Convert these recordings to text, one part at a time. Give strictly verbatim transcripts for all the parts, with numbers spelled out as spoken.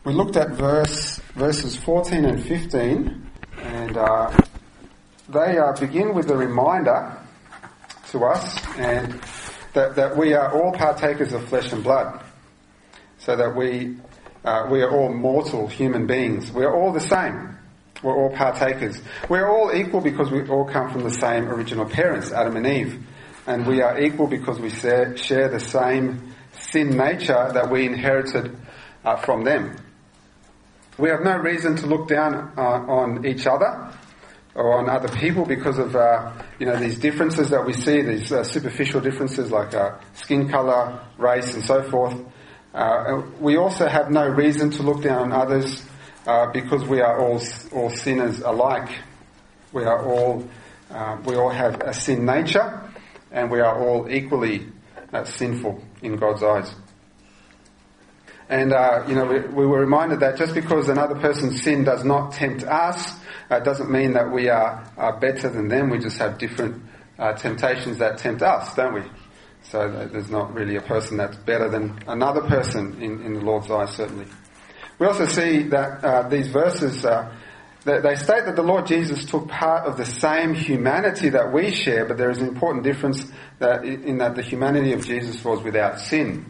We looked at verse verses fourteen and fifteen, and uh, they uh, begin with a reminder to us and that, that we are all partakers of flesh and blood, so that we uh, we are all mortal human beings. We are all the same. We're all partakers. We're all equal because we all come from the same original parents, Adam and Eve. And we are equal because we share the same sin nature that we inherited uh, from them. We have no reason to look down uh, on each other or on other people because of uh, you know these differences that we see, these uh, superficial differences like uh, skin colour, race and so forth. Uh, we also have no reason to look down on others uh, because we are all all sinners alike. We are all uh, we all have a sin nature, and we are all equally uh, sinful in God's eyes. And, uh, you know, we, we were reminded that just because another person's sin does not tempt us, uh, doesn't mean that we are, are better than them. We just have different uh, temptations that tempt us, don't we? So there's not really a person that's better than another person in, in the Lord's eyes, certainly. We also see that uh, these verses, uh, they, they state that the Lord Jesus took part of the same humanity that we share, but there is an important difference that in that the humanity of Jesus was without sin.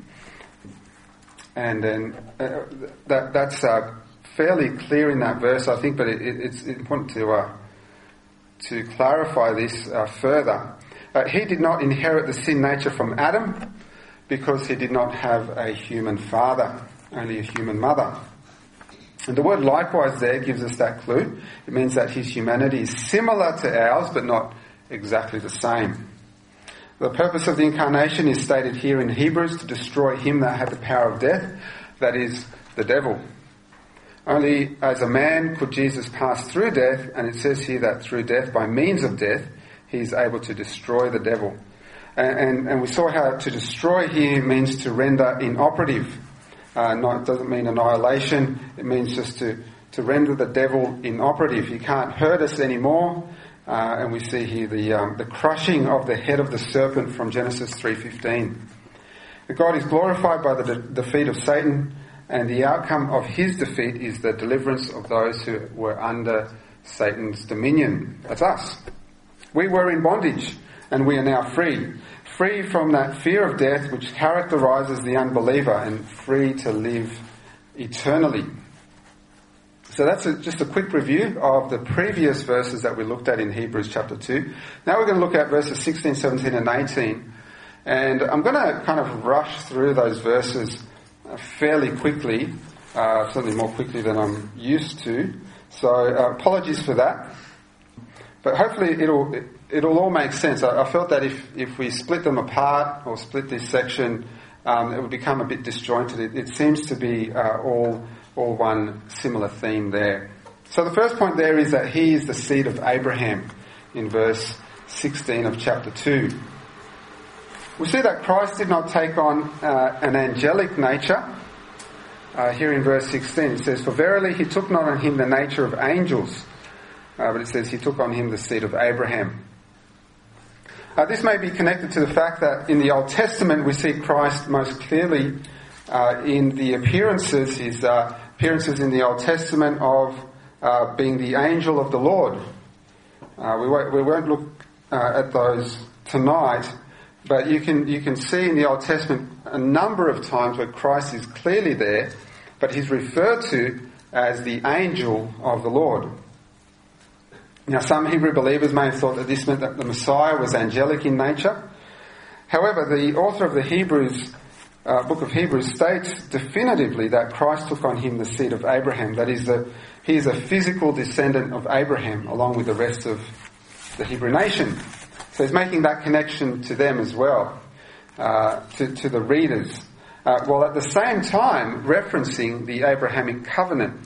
And then uh, that that's uh, fairly clear in that verse, I think, but it, it, it's important to uh, to clarify this uh, further. Uh, he did not inherit the sin nature from Adam because he did not have a human father, only a human mother. And the word likewise there gives us that clue. It means that his humanity is similar to ours, but not exactly the same. The purpose of the incarnation is stated here in Hebrews to destroy him that had the power of death, that is, the devil. Only as a man could Jesus pass through death, and it says here that through death, by means of death, he is able to destroy the devil. And, and, and we saw how to destroy here means to render inoperative. Uh, not, it doesn't mean annihilation, it means just to, to render the devil inoperative. He can't hurt us anymore. Uh, and we see here the um, the crushing of the head of the serpent from Genesis three fifteen. God is glorified by the de- defeat of Satan, and the outcome of his defeat is the deliverance of those who were under Satan's dominion. That's us. We were in bondage, and we are now free. Free from that fear of death which characterizes the unbeliever, and free to live eternally. So that's a, just a quick review of the previous verses that we looked at in Hebrews chapter two. Now we're going to look at verses sixteen, seventeen and eighteen. And I'm going to kind of rush through those verses fairly quickly, uh, certainly more quickly than I'm used to. So uh, apologies for that. But hopefully it'll it, it'll all make sense. I, I felt that if, if we split them apart or split this section, um, it would become a bit disjointed. It, it seems to be uh, all... or one similar theme there. So the first point there is that he is the seed of Abraham in verse sixteen of chapter two. We see that Christ did not take on uh, an angelic nature. Uh, here in verse sixteen it says, "For verily he took not on him the nature of angels," uh, but it says he took on him the seed of Abraham. Uh, this may be connected to the fact that in the Old Testament we see Christ most clearly uh, in the appearances, his uh, appearances in the Old Testament of uh, being the angel of the Lord. Uh, we, won't, we won't look uh, at those tonight, but you can you can see in the Old Testament a number of times where Christ is clearly there, but he's referred to as the angel of the Lord. Now, some Hebrew believers may have thought that this meant that the Messiah was angelic in nature. However, the author of the Hebrews Uh, book of Hebrews states definitively that Christ took on him the seed of Abraham. That is, the, he is a physical descendant of Abraham along with the rest of the Hebrew nation. So he's making that connection to them as well, uh, to, to the readers, uh, while at the same time referencing the Abrahamic covenant.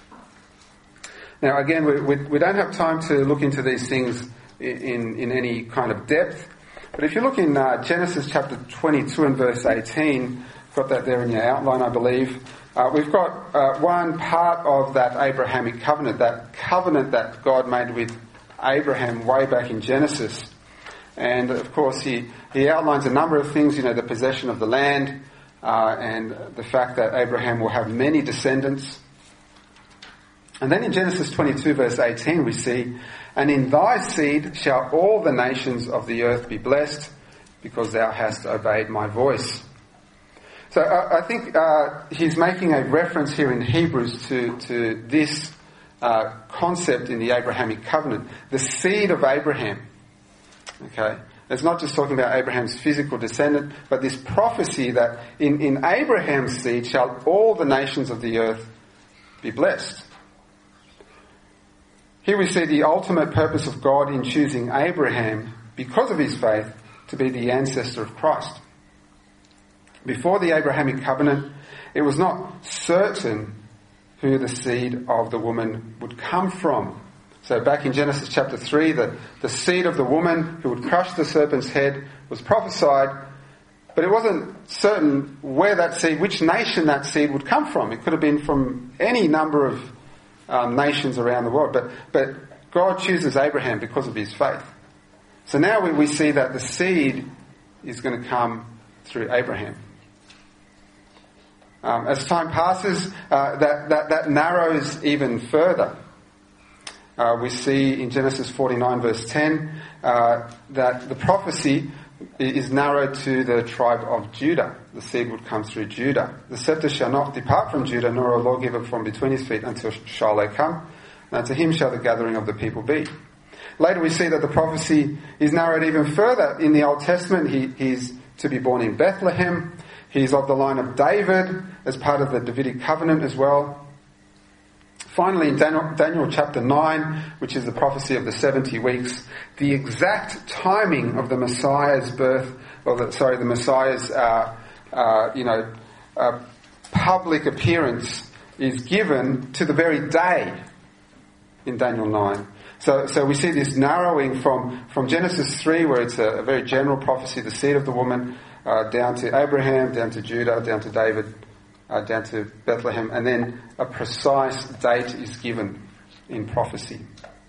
Now again, we, we, we don't have time to look into these things in, in any kind of depth. But if you look in uh, Genesis chapter twenty-two and verse eighteen, got that there in your outline, I believe, uh, we've got uh, one part of that Abrahamic covenant, that covenant that God made with Abraham way back in Genesis. And of course he, he outlines a number of things, you know, the possession of the land, uh, and the fact that Abraham will have many descendants, And then in Genesis twenty-two verse eighteen we see, "And in thy seed shall all the nations of the earth be blessed, because thou hast obeyed my voice." So uh, I think uh, he's making a reference here in Hebrews to, to this uh, concept in the Abrahamic covenant, the seed of Abraham. Okay, it's not just talking about Abraham's physical descendant, but this prophecy that in, in Abraham's seed shall all the nations of the earth be blessed. Here we see the ultimate purpose of God in choosing Abraham, because of his faith, to be the ancestor of Christ. Before the Abrahamic covenant, it was not certain who the seed of the woman would come from. So back in Genesis chapter three, the, the seed of the woman who would crush the serpent's head was prophesied, but it wasn't certain where that seed, which nation that seed would come from. It could have been from any number of Um, nations around the world, but but God chooses Abraham because of his faith. So now we, we see that the seed is going to come through Abraham. Um, as time passes, uh, that, that that narrows even further. Uh, we see in Genesis forty-nine verse ten uh, that the prophecy is narrowed to the tribe of Judah. The seed would come through Judah. The scepter shall not depart from Judah, nor a lawgiver from between his feet until Shiloh come. And to him shall the gathering of the people be. Later we see that the prophecy is narrowed even further. In the Old Testament, he, he's to be born in Bethlehem. He's of the line of David as part of the Davidic covenant as well. Finally, in Daniel, Daniel chapter nine, which is the prophecy of the seventy weeks, the exact timing of the Messiah's birth, or the, sorry, the Messiah's, uh, uh, you know, uh, public appearance is given to the very day in Daniel nine. So, so we see this narrowing from, from Genesis three, where it's a, a very general prophecy, the seed of the woman, uh, down to Abraham, down to Judah, down to David, Uh, down to Bethlehem, and then a precise date is given in prophecy.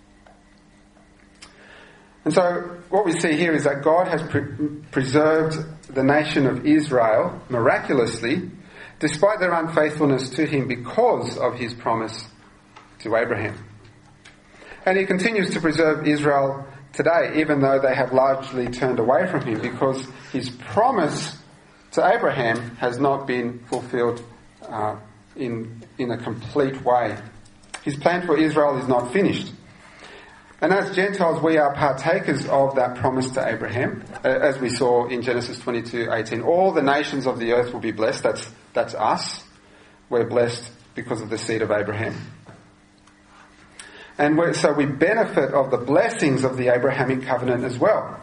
And so what we see here is that God has pre- preserved the nation of Israel miraculously, despite their unfaithfulness to him, because of his promise to Abraham. And he continues to preserve Israel today, even though they have largely turned away from him, because his promise to Abraham has not been fulfilled uh, in in a complete way. His plan for Israel is not finished. And as Gentiles, we are partakers of that promise to Abraham, uh, as we saw in Genesis twenty-two eighteen. All the nations of the earth will be blessed. That's that's us. We're blessed because of the seed of Abraham. And we're, so we benefit of the blessings of the Abrahamic covenant as well.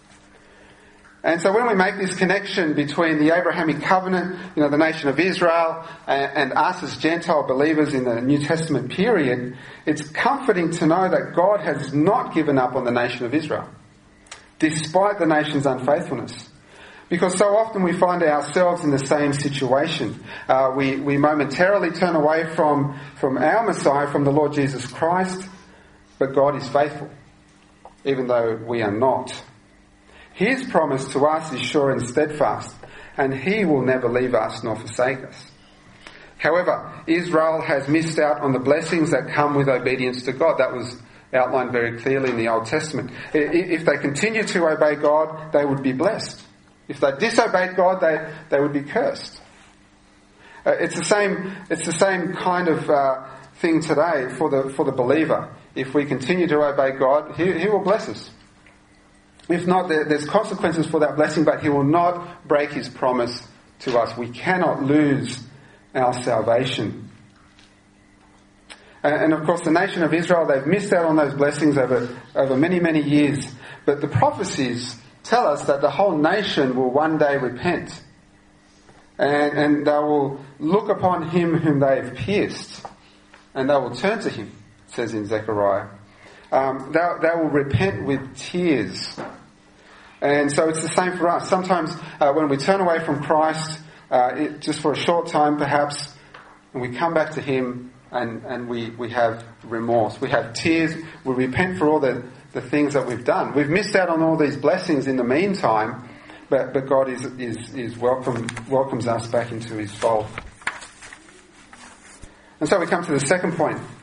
And so when we make this connection between the Abrahamic covenant, you know, the nation of Israel, and, and us as Gentile believers in the New Testament period, it's comforting to know that God has not given up on the nation of Israel, despite the nation's unfaithfulness. Because so often we find ourselves in the same situation. Uh, we, we momentarily turn away from, from our Messiah, from the Lord Jesus Christ, but God is faithful, even though we are not. His promise to us is sure and steadfast, and he will never leave us nor forsake us. However, Israel has missed out on the blessings that come with obedience to God. That was outlined very clearly in the Old Testament. If they continue to obey God, they would be blessed. If they disobeyed God, they, they would be cursed. Uh, it's the same, it's the same kind of uh, thing today for the, for the believer. If we continue to obey God, he, he will bless us. If not, there, there's consequences for that blessing, but he will not break his promise to us. We cannot lose our salvation. And, and of course, the nation of Israel, they've missed out on those blessings over, over many, many years. But the prophecies tell us that the whole nation will one day repent. And, and they will look upon him whom they have pierced. And they will turn to him, it says in Zechariah. Um, they, they will repent with tears. And so it's the same for us. Sometimes uh, when we turn away from Christ, uh, it, just for a short time perhaps, and we come back to him and, and we, we have remorse. We have tears. We repent for all the, the things that we've done. We've missed out on all these blessings in the meantime, but, but God is, is, is welcome, welcomes us back into his fold. And so we come to the second point.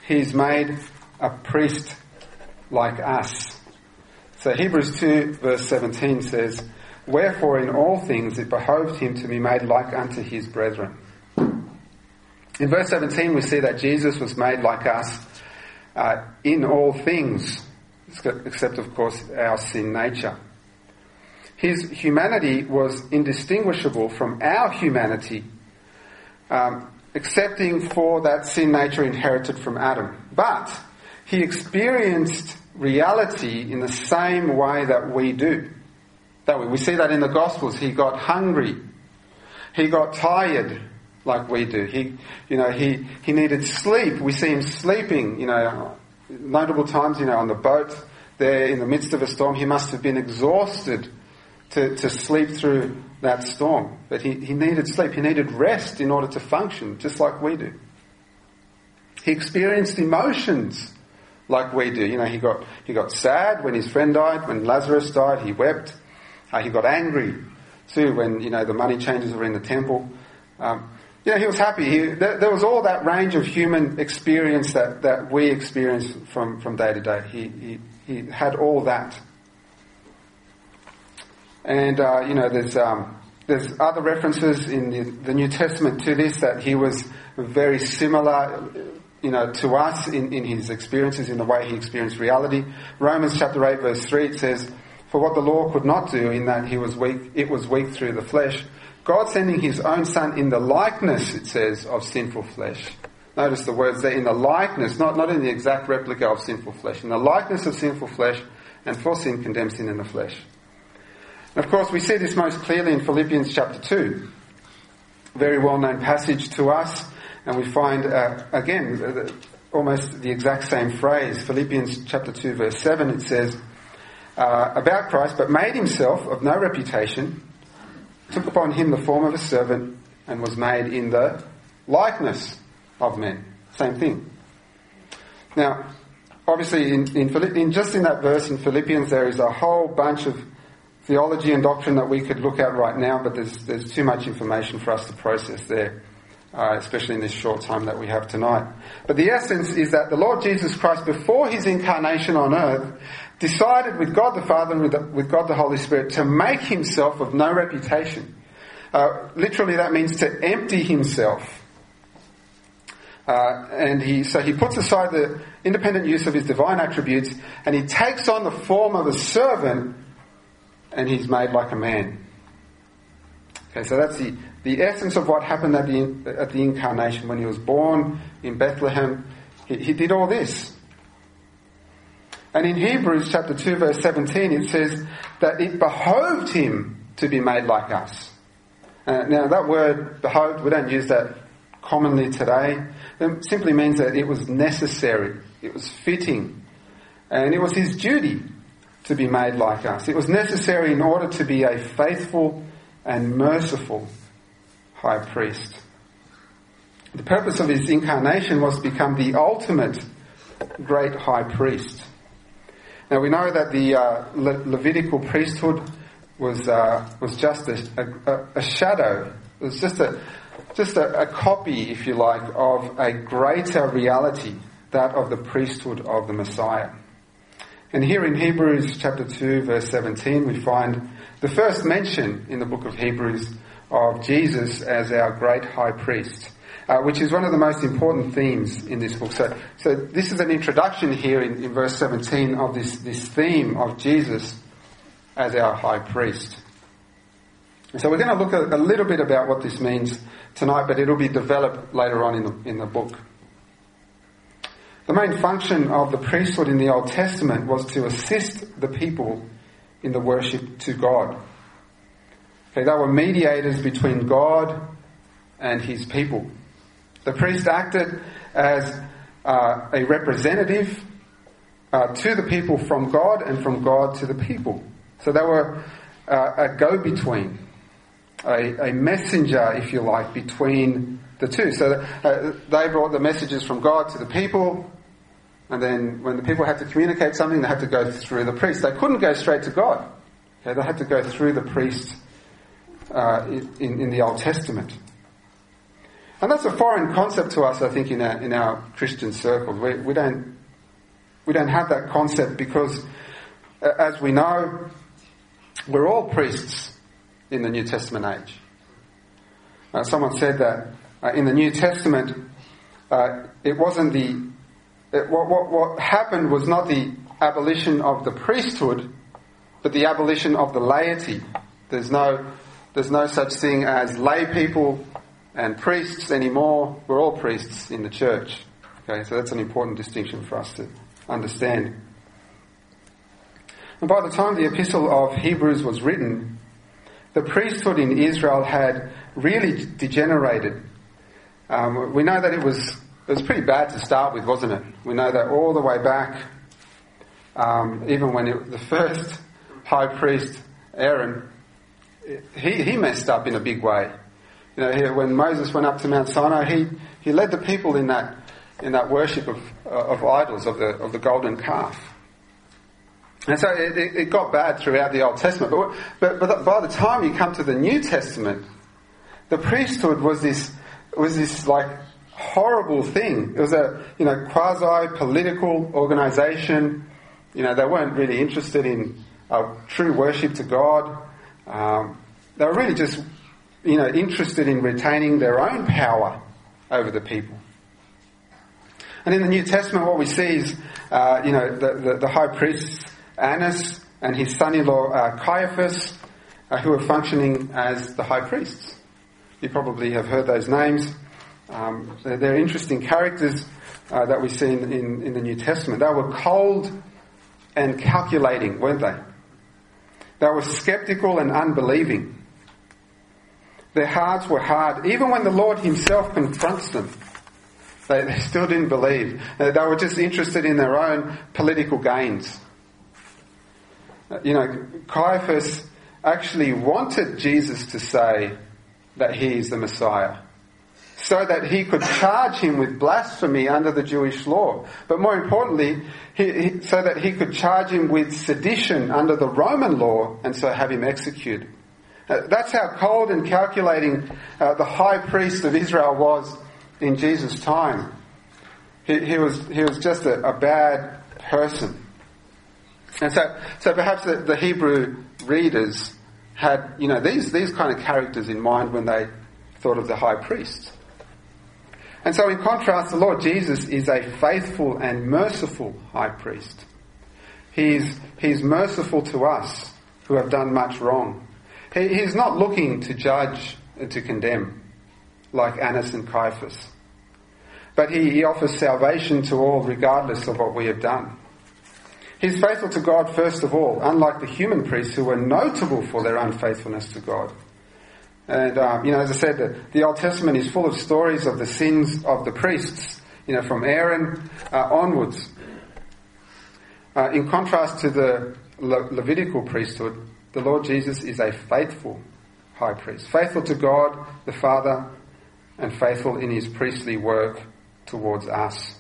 he's made a priest like us. So Hebrews two verse seventeen says, "Wherefore in all things it behoved him to be made like unto his brethren." In verse seventeen we see that Jesus was made like us uh, in all things, except of course our sin nature. His humanity was indistinguishable from our humanity, um, excepting for that sin nature inherited from Adam. But he experienced reality in the same way that we do. That we, we see that in the Gospels. He got hungry. He got tired like we do. He, you know, he, he needed sleep. We see him sleeping, you know, notable times, you know, on the boat there in the midst of a storm. He must have been exhausted to, to sleep through that storm. But he, he needed sleep. He needed rest in order to function, just like we do. He experienced emotions like we do. You know, he got he got sad when his friend died. When Lazarus died, he wept. Uh, he got angry too when, you know, the money changers were in the temple. Um, you know, he was happy. He, there, there was all that range of human experience that, that we experience from, from day to day. He, he he had all that. And uh, you know, there's um, there's other references in the, the New Testament to this, that he was very similar, you know, to us in, in his experiences, in the way he experienced reality. Romans chapter eight verse three, it says, "For what the law could not do, in that he was weak, it was weak through the flesh, God sending his own Son in the likeness," it says, "of sinful flesh." Notice the words there, in the likeness, not, not in the exact replica of sinful flesh. In the likeness of sinful flesh, and for sin condemns sin in the flesh. And of course, we see this most clearly in Philippians chapter two. Very well-known passage to us. And we find, uh, again, almost the exact same phrase. Philippians chapter two verse seven, it says, uh, about Christ, "But made himself of no reputation, took upon him the form of a servant, and was made in the likeness of men." Same thing. Now, obviously, in, in, in just in that verse in Philippians, there is a whole bunch of theology and doctrine that we could look at right now, but there's there's too much information for us to process there. Uh, especially in this short time that we have tonight. But the essence is that the Lord Jesus Christ, before his incarnation on earth, decided with God the Father and with, the, with God the Holy Spirit to make himself of no reputation. Uh, literally that means to empty himself. Uh, and he so he puts aside the independent use of his divine attributes, and he takes on the form of a servant, and he's made like a man. Okay, so that's the, the essence of what happened at the at the incarnation. When he was born in Bethlehem, he, he did all this. And in Hebrews chapter two verse seventeen, it says that it behoved him to be made like us. Uh, now that word behoved, we don't use that commonly today. It simply means that it was necessary, it was fitting, and it was his duty to be made like us. It was necessary in order to be a faithful and merciful high priest. The purpose of his incarnation was to become the ultimate great high priest. Now we know that the uh, Le- Levitical priesthood was uh, was just a, a, a shadow. It was just a just a, a copy, if you like, of a greater reality, that of the priesthood of the Messiah. And here in Hebrews chapter two verse seventeen we find the first mention in the book of Hebrews of Jesus as our great high priest, uh, which is one of the most important themes in this book. So, so this is an introduction here in, in verse seventeen of this, this theme of Jesus as our high priest. And so we're going to look at a little bit about what this means tonight, but it'll be developed later on in the, in the book. The main function of the priesthood in the Old Testament was to assist the people in the worship to God. Okay, they were mediators between God and his people. The priest acted as uh, a representative uh, to the people from God and from God to the people. So they were uh, a go-between, a, a messenger, if you like, between the two. So uh, they brought the messages from God to the people, and then when the people had to communicate something, they had to go through the priest. They couldn't go straight to God. Okay, they had to go through the priest uh, in, in the Old Testament. And that's a foreign concept to us, I think, in our, in our Christian circles. We, we don't we don't have that concept because, uh, as we know, we're all priests in the New Testament age. Uh, someone said that uh, in the New Testament, uh, it wasn't the it, what, what what happened was not the abolition of the priesthood, but the abolition of the laity. There's no there's no such thing as lay people and priests anymore. We're all priests in the church. Okay, so that's an important distinction for us to understand. And by the time the epistle of Hebrews was written, the priesthood in Israel had really degenerated. Um, we know that it was it was pretty bad to start with, wasn't it? We know that all the way back, um, even when it, the first high priest, Aaron, he, he messed up in a big way. You know, here, when Moses went up to Mount Sinai, he, he led the people in that in that worship of uh, of idols, of the of the golden calf. And so it, it got bad throughout the Old Testament. But, but but by the time you come to the New Testament, the priesthood was this was this like horrible thing. It was a you know quasi political organisation. You know, they weren't really interested in uh, true worship to God. Um, they were really just you know, interested in retaining their own power over the people. And in the New Testament, what we see is, uh, you know, the, the, the high priests, Annas and his son-in-law, uh, Caiaphas, uh, who are functioning as the high priests. You probably have heard those names. Um, they're, they're interesting characters uh, that we see in, in, in the New Testament. They were cold and calculating, weren't they? They were skeptical and unbelieving. Their hearts were hard. Even when the Lord himself confronts them, they, they still didn't believe. Uh, they were just interested in their own political gains. Uh, you know, Caiaphas actually wanted Jesus to say that he is the Messiah, so that he could charge him with blasphemy under the Jewish law. But more importantly, he, he, so that he could charge him with sedition under the Roman law and so have him executed. Uh, that's how cold and calculating uh, the high priest of Israel was in Jesus' time. He, he was he was just a, a bad person. And so so perhaps the, the Hebrew readers had, you know, these, these kind of characters in mind when they thought of the high priest. And so in contrast, the Lord Jesus is a faithful and merciful high priest. He's, he's merciful to us who have done much wrong. He, he's not looking to judge and to condemn like Annas and Caiaphas. But he, he offers salvation to all regardless of what we have done. He's faithful to God first of all, unlike the human priests who were notable for their unfaithfulness to God. And, um, you know, as I said, the, the Old Testament is full of stories of the sins of the priests, you know, from Aaron uh, onwards. Uh, in contrast to the Le- Levitical priesthood, the Lord Jesus is a faithful high priest, faithful to God the Father and faithful in his priestly work towards us.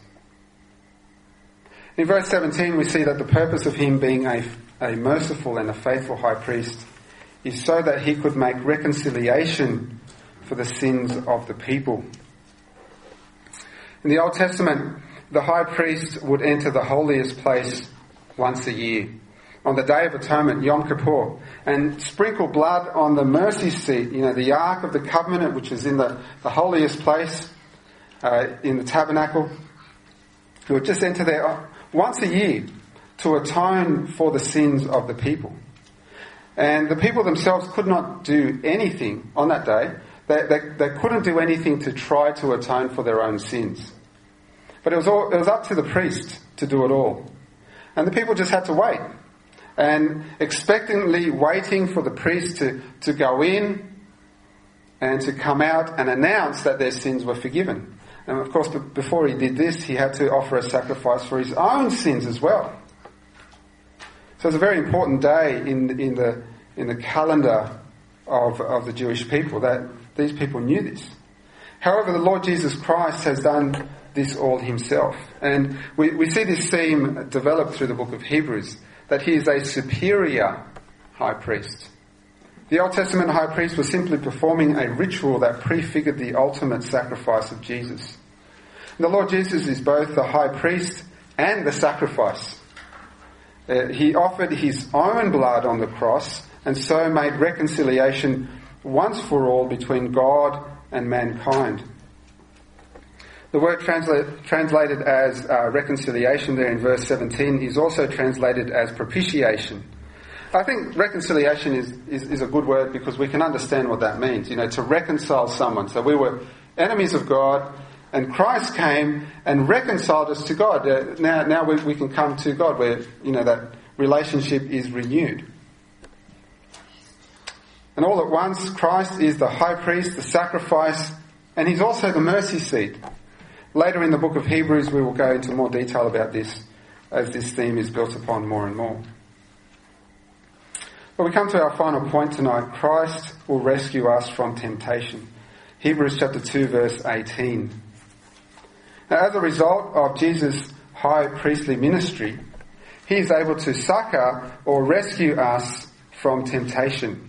In verse seventeen, we see that the purpose of him being a, a merciful and a faithful high priest is so that he could make reconciliation for the sins of the people. In the Old Testament, the high priest would enter the holiest place once a year, on the Day of Atonement, Yom Kippur, and sprinkle blood on the mercy seat, you know, the Ark of the Covenant, which is in the, the holiest place, uh, in the tabernacle. He would just enter there once a year to atone for the sins of the people. And the people themselves could not do anything on that day. They, they, they couldn't do anything to try to atone for their own sins. But it was, all, it was up to the priest to do it all. And the people just had to wait. And expectantly waiting for the priest to, to go in and to come out and announce that their sins were forgiven. And of course, before he did this, he had to offer a sacrifice for his own sins as well. So it's a very important day in, in the in the calendar of, of the Jewish people, that these people knew this. However, the Lord Jesus Christ has done this all himself. And we, we see this theme developed through the book of Hebrews, that he is a superior high priest. The Old Testament high priest was simply performing a ritual that prefigured the ultimate sacrifice of Jesus. The Lord Jesus is both the high priest and the sacrifice. Uh, he offered his own blood on the cross and so made reconciliation once for all between God and mankind. The word translate, translated as uh, reconciliation there in verse seventeen is also translated as propitiation. I think reconciliation is, is, is a good word because we can understand what that means, you know, to reconcile someone. So we were enemies of God, and Christ came and reconciled us to God. Uh, now now we, we can come to God where, you know, that relationship is renewed. And all at once, Christ is the high priest, the sacrifice, and he's also the mercy seat. Later in the book of Hebrews, we will go into more detail about this as this theme is built upon more and more. But we come to our final point tonight. Christ will rescue us from temptation. Hebrews chapter two, verse eighteen. Now, as a result of Jesus' high priestly ministry, he is able to succor or rescue us from temptation.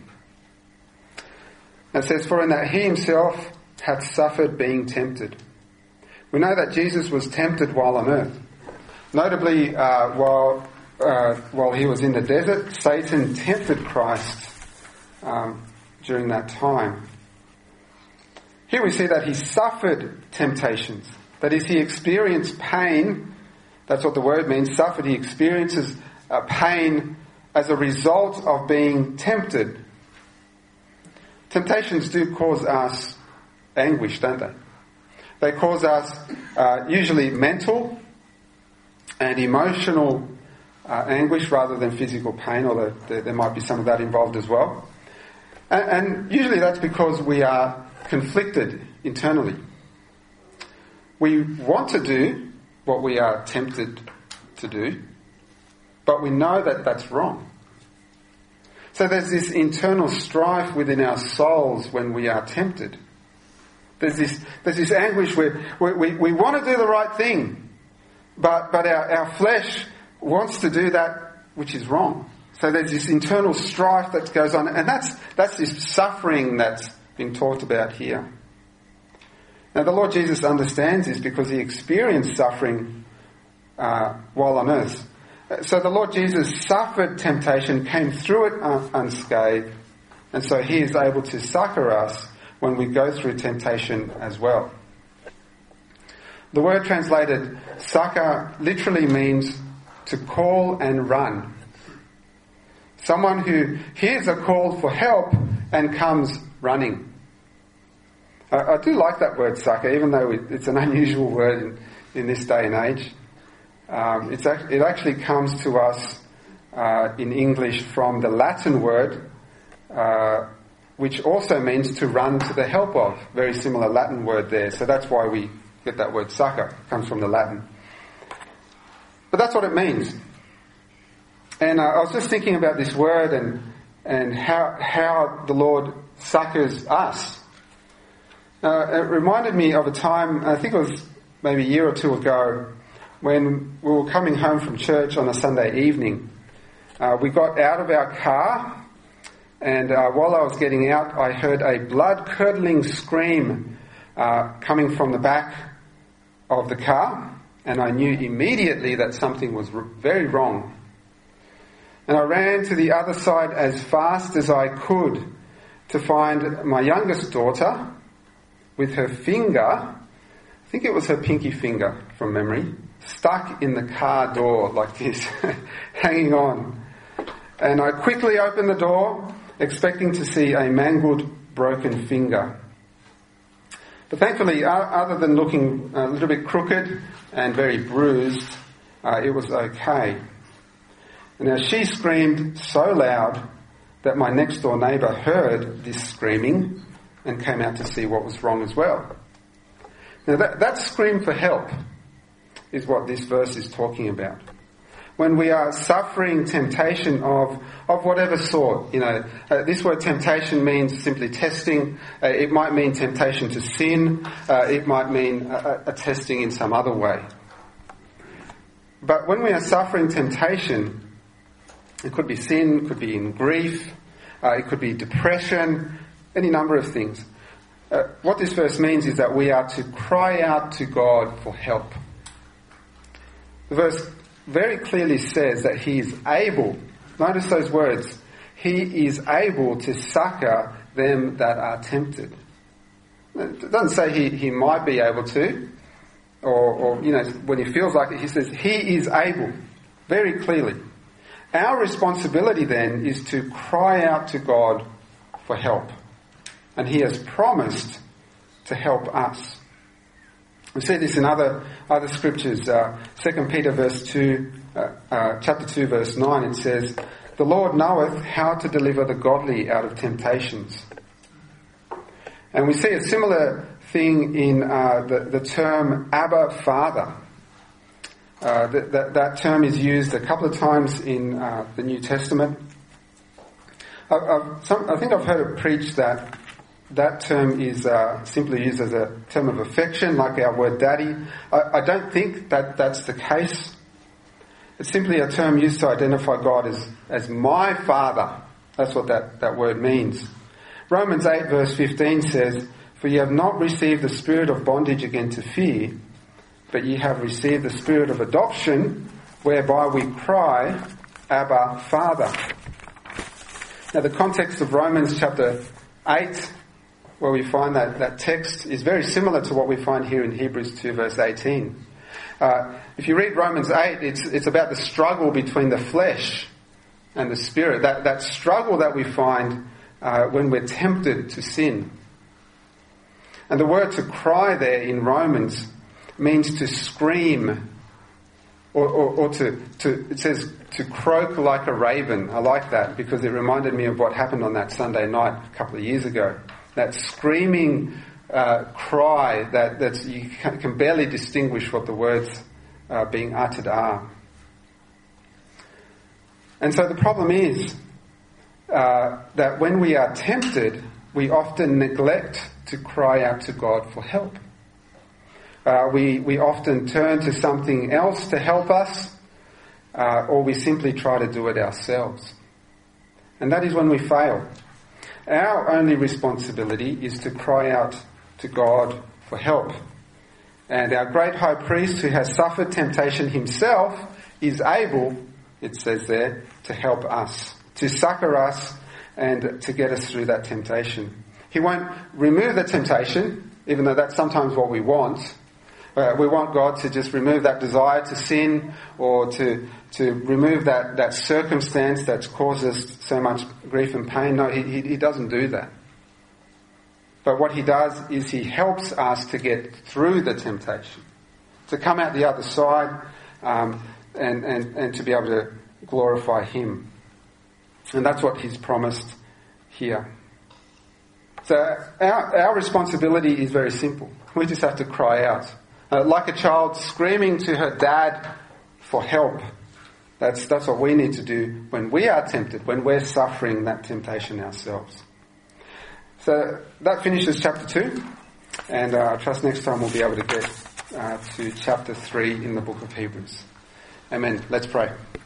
It says, for in that he himself hath suffered being tempted. We know that Jesus was tempted while on earth. Notably, uh, while uh, while he was in the desert, Satan tempted Christ um, during that time. Here we see that he suffered temptations. That is, he experienced pain. That's what the word means, suffered. He experiences uh, pain as a result of being tempted. Temptations do cause us anguish, don't they? They cause us uh, usually mental and emotional uh, anguish rather than physical pain, although there, there might be some of that involved as well. And, and usually that's because we are conflicted internally. We want to do what we are tempted to do, but we know that that's wrong. So there's this internal strife within our souls when we are tempted. There's this, there's this anguish where we, we, we want to do the right thing, but, but our, our flesh wants to do that which is wrong. So there's this internal strife that goes on, and that's, that's this suffering that's being talked about here. Now the Lord Jesus understands this because he experienced suffering uh, while on earth. So the Lord Jesus suffered temptation, came through it un- unscathed, and so he is able to succor us when we go through temptation as well. The word translated succor literally means to call and run. Someone who hears a call for help and comes running. I, I do like that word succor, even though it, it's an unusual word in, in this day and age. Um, it's, it actually comes to us uh, in English from the Latin word, uh, which also means to run to the help of. Very similar Latin word there. So that's why we get that word succor. It comes from the Latin. But that's what it means. And uh, I was just thinking about this word and and how how the Lord succors us. Uh, it reminded me of a time, I think it was maybe a year or two ago, when we were coming home from church on a Sunday evening. Uh, we got out of our car, and uh, while I was getting out, I heard a blood-curdling scream uh, coming from the back of the car, and I knew immediately that something was r- very wrong. And I ran to the other side as fast as I could to find my youngest daughter with her finger, I think it was her pinky finger from memory, stuck in the car door like this, hanging on. And I quickly opened the door, expecting to see a mangled, broken finger. But thankfully, uh, other than looking a little bit crooked and very bruised, uh, it was okay. And now she screamed so loud that my next door neighbour heard this screaming and came out to see what was wrong as well. Now that, that scream for help is what this verse is talking about. When we are suffering temptation of of whatever sort, you know, uh, this word temptation means simply testing. Uh, it might mean temptation to sin. Uh, it might mean a, a testing in some other way. But when we are suffering temptation, it could be sin, could be in grief, Uh, it could be depression, any number of things. Uh, what this verse means is that we are to cry out to God for help. The verse very clearly says that He is able, notice those words, He is able to succour them that are tempted. It doesn't say he, he might be able to, or, or, you know, when he feels like it, he says He is able, very clearly. Our responsibility then is to cry out to God for help. And He has promised to help us. We see this in other other scriptures. Uh, Second Peter verse two, uh, uh, chapter two, verse nine. It says, "The Lord knoweth how to deliver the godly out of temptations." And we see a similar thing in uh, the, the term Abba Father. Uh, that, that, that term is used a couple of times in uh, the New Testament. I, I've, some, I think I've heard it preached that that term is uh, simply used as a term of affection, like our word daddy. I, I don't think that that's the case. It's simply a term used to identify God as, as my Father. That's what that, that word means. Romans eight verse fifteen says, "For ye have not received the spirit of bondage again to fear, but ye have received the spirit of adoption, whereby we cry, Abba, Father." Now the context of Romans chapter eight, where we find that, that text, is very similar to what we find here in Hebrews two verse eighteen. Uh, if you read Romans eight, it's, it's about the struggle between the flesh and the spirit. That, that struggle that we find uh, when we're tempted to sin. And the word to cry there in Romans means to scream, or, or, or to, to, it says to croak like a raven. I like that because it reminded me of what happened on that Sunday night a couple of years ago. That screaming uh, cry that that's, you can barely distinguish what the words uh, being uttered are. And so the problem is uh, that when we are tempted, we often neglect to cry out to God for help. Uh, we, we often turn to something else to help us, uh, or we simply try to do it ourselves. And that is when we fail. Our only responsibility is to cry out to God for help. And our great high priest, who has suffered temptation himself, is able, it says there, to help us, to succour us and to get us through that temptation. He won't remove the temptation, even though that's sometimes what we want. Uh, we want God to just remove that desire to sin, or to to remove that, that circumstance that's caused us so much grief and pain. No, he, he, he doesn't do that. But what He does is He helps us to get through the temptation, to come out the other side, um, and, and, and to be able to glorify Him. And that's what He's promised here. So our, our responsibility is very simple. We just have to cry out. Uh, like a child screaming to her dad for help. That's, that's what we need to do when we are tempted, when we're suffering that temptation ourselves. So that finishes chapter two. And uh, I trust next time we'll be able to get uh, to chapter three in the book of Hebrews. Amen. Let's pray.